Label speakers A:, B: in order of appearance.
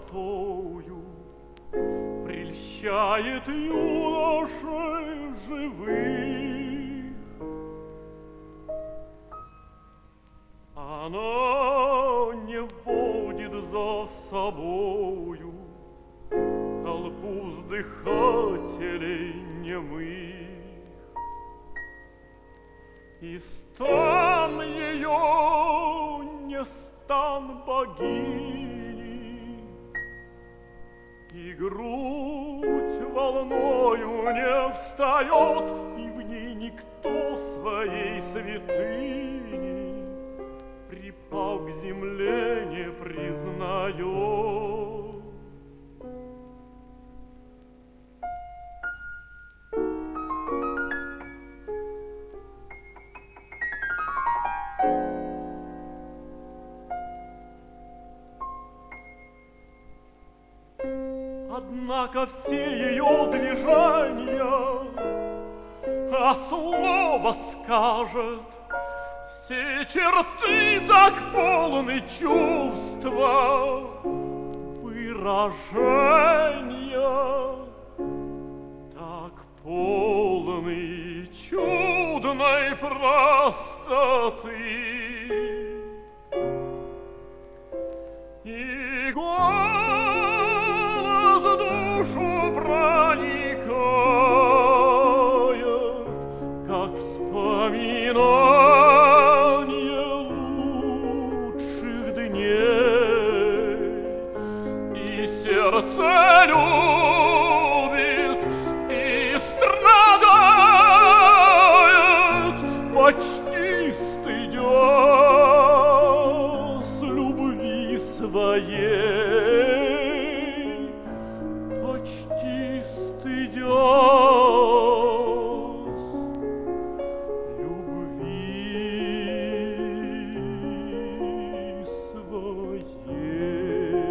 A: красотою прельщает юношей живых. Она не водит за собою толпу вздыхателей немых, и стан ее не стан богини, и грудь волною не встает, и в ней никто своей святыни, припав к земле, не признает. Однако все ее движения, а слово скажет, все черты так полны чувства, выражения, так полны чудной простоты. И голос душу проникает, как вспоминание лучших дней, и сердце любит и страдает, почти стыдясь любви своей, почти стыдясь любви своей.